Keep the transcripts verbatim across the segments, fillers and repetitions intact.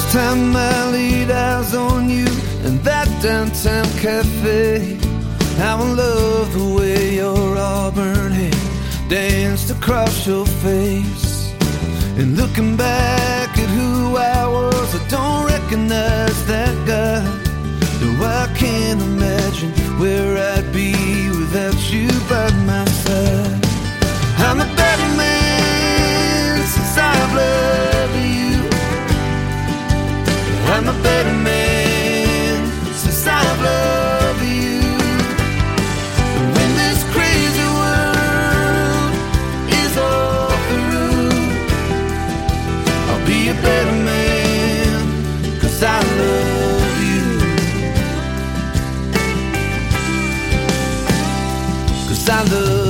First time I laid eyes on you in that downtown cafe, how I love the way your auburn hair danced across your face. And looking back at who I was, I don't recognize that guy. No, I can't imagine where I'd be without you by my side. I'm a better man since I've loved you. I'm a better man since I've loved you. When this crazy world is all through, I'll be a better man, 'cause I love you. 'Cause I love you.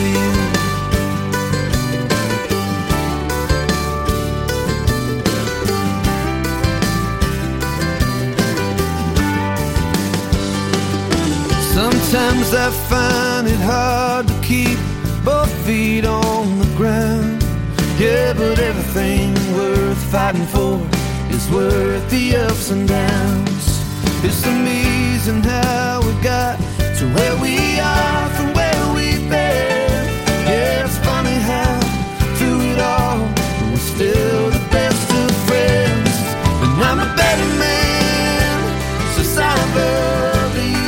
Sometimes I find it hard to keep both feet on the ground. Yeah, but everything worth fighting for is worth the ups and downs. It's amazing how we got to where we are from where we've been. Yeah, it's funny how through it all we're still the best of friends. And I'm a better man since I've loved you.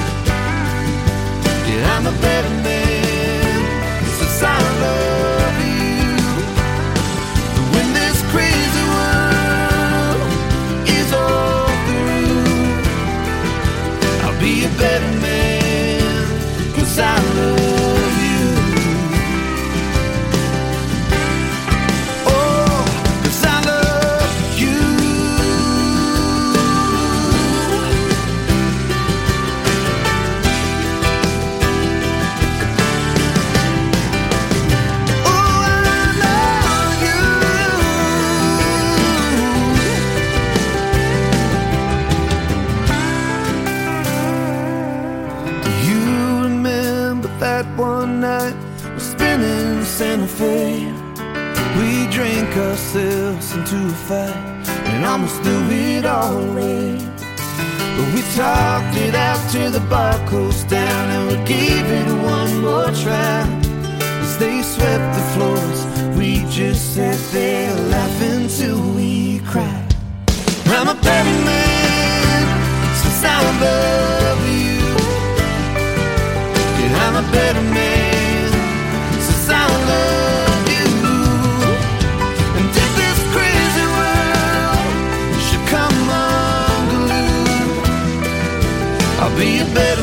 I'm a better man since I love you. When this crazy world is all through, I'll be a better man, 'cause I love you. Oh, 'cause I love you. That one night we're spinning Santa Fe, we drank ourselves into a fight and almost threw it all away. But we talked it out till the bar closed down, and we gave it one more try. As they swept the floors, we just sat there laughing till we cried. I'm a better man since I love you. I'm a better man since I love you. And if this crazy world should come unglued, I'll be a better